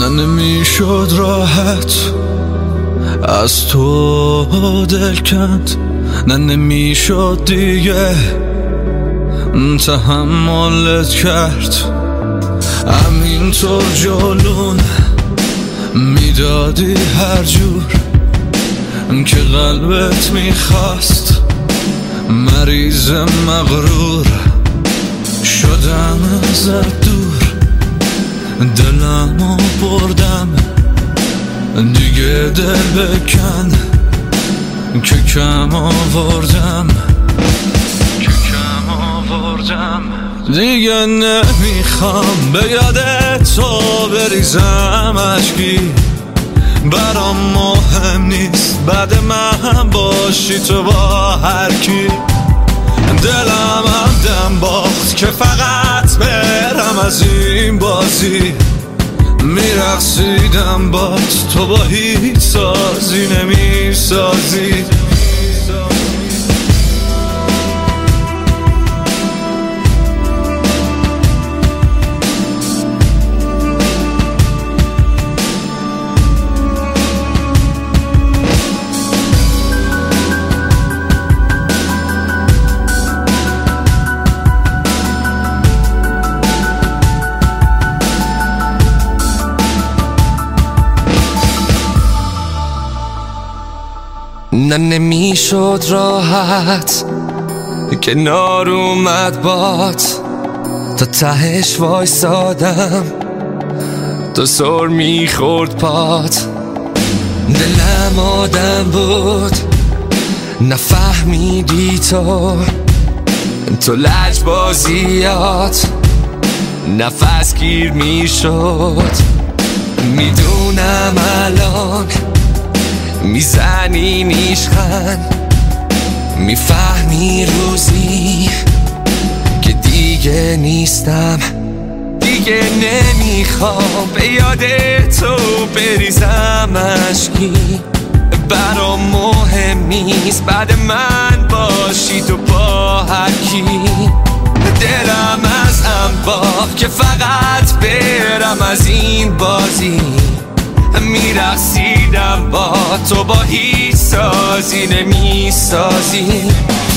نه نمیشد راحت از تو دل کند، نه نمیشد دیگه تحملت کرد. همینطور جلون میدادی هر جور که قلبت میخواست. مریض مغرور شدم ازت دور، دلمو بردم دیگه دل بکن که کم آوردم دیگه نمیخوام به یاد تو بریزم اشکی. برام مهم نیست بعد من باشی تو با هر کی. دلم هم دم باخت که فقط برم از این بازی. میرقصیدم بات تو با هیچ سازی نمیسازی. نه نمیشد راحت کنار اومد بات، تا تهش وایسادم تا سر میخورد پات. دلم آدم بود نفهمیدی تو لجبازیات نفس گیر میشد. میدونم الان میزنی نیشخند، میفهمی روزی که دیگه نیستم. دیگه نمیخوام به یاد تو بریزم اشکی. برام مهم نیست بعد من باشی تو با هر کی. دلم از هم باخت که فقط برم از این بازی. میرقصیدم با تو با هیچ سازی نمیسازی.